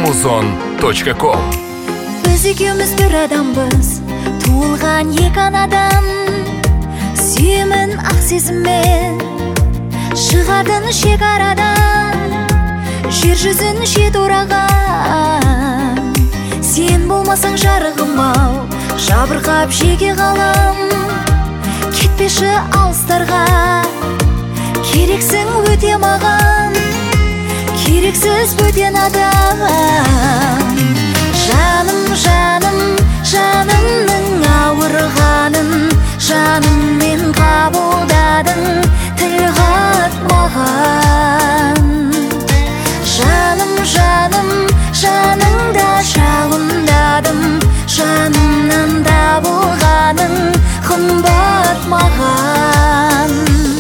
amazon.com. Біз екеуміз бір адамбыз, туылған екі анадан. Сүйемін ақ сезіммен, шығардың шекарадан. Жер жүзін жет ораған, сен болмасаң жарығым-ау, жабырқап жеке қалам. Кетпеші алыстарға, керексің өте маған, керексіз бөтен адам. Жаным, жаным, жанымның ауырғанын жаныммен қабылдадың, тіл қатпаған. Жаным, жаным, жаныңда жалындадым, жанымнан табылғаның қымбат маған.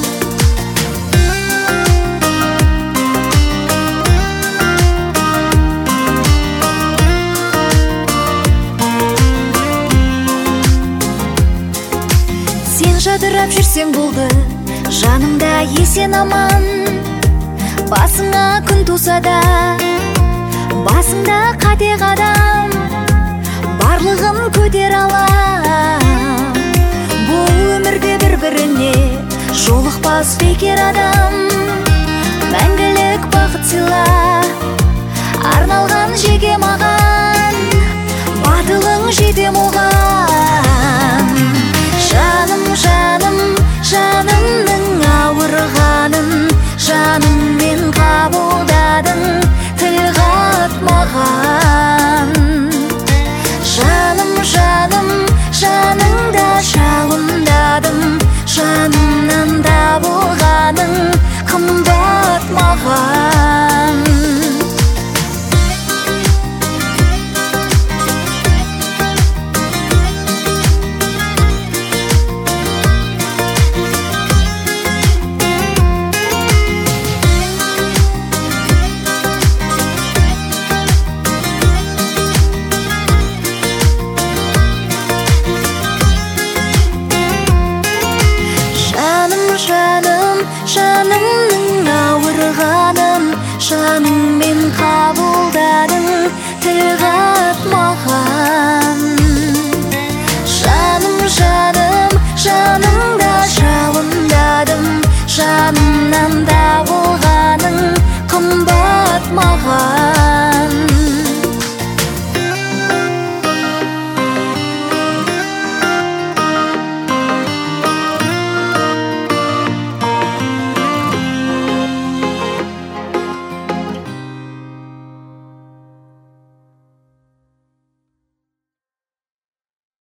Сен жадырап жүрсең болды, жанымда есен аман. Басыңа күн туса да, басыңда қате қадам, барлығын көтер алам. Бұл өмірде бір-біріне жолықпас бекер адам. Мәңгілік бақыт сыйла, арналған жеке маған, батылың жетем оған. Жаным, жаным, жанымның ауырғанын жаныммен қабылдадың, тіл қатмаған. Жаным, жаным, жаныңда жалындадым, жанымнан табылғаның қымбат маған. Жаным, жанымның ауырғанын жаныммен қабылдадың, тіл қатмаған. Жаным, жаным,